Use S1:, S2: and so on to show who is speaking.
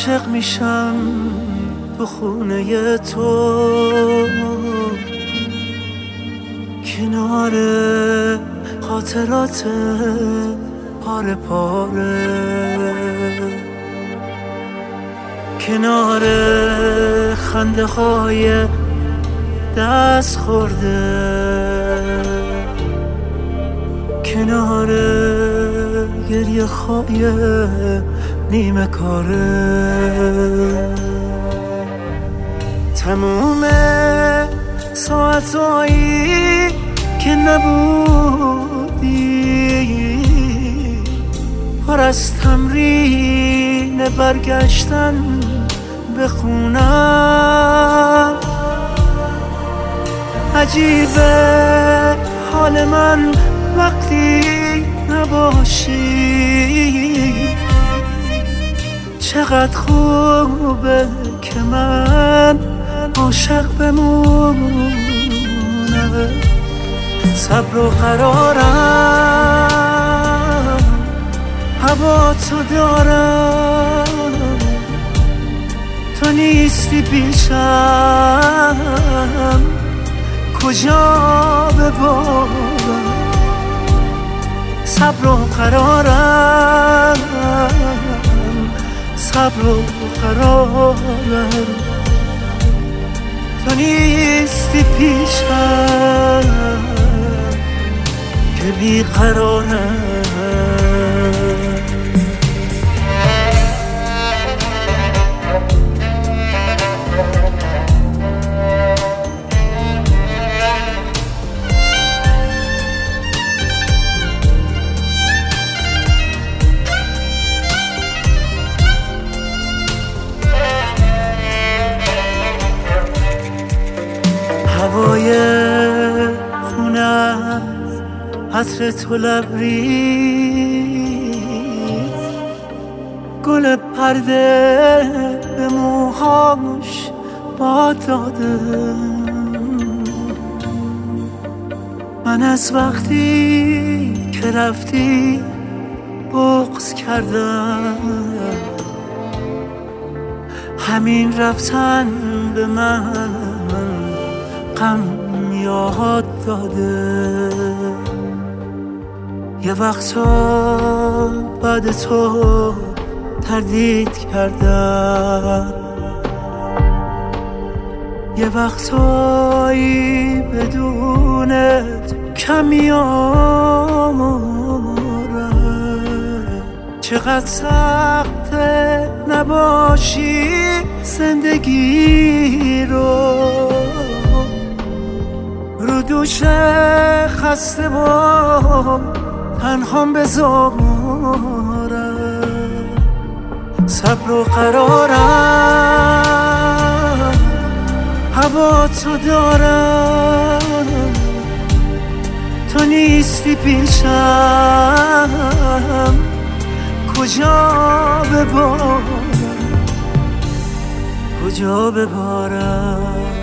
S1: عاشق میشم تو خونه تو، کنار خاطرات پاره پاره، کنار خنده های دست خورده، کنار گریه های نیمه کاره. تموم ساعتایی که نبودی پر از تمرین برگشتن به خونم. عجیبه حال من وقتی نباشی، چقدر خوبه که من عاشق بمونم. صبر و قرارم هوا تو دارم، تو نیستی پیشم کجا ببارم. صبر و قرارم، صبر و قرارم، تو نیستی پیشم که بیقرارم. هوای خونه عطر تو لبریز، گل پرده به موهاش باد داده. من از وقتی که رفتی بغض کردم، همین رفتن به من غم یاد داده. یه وقتا بعد تو تردید کردم، یه وقتایی بدونت کمیارم. چقدر سخته نباشی زندگی رو دوش خسته با تنهام بذارم. صبر و قرارم هوا تو دارم، تو نیستی پیشم کجا ببارم، کجا ببارم.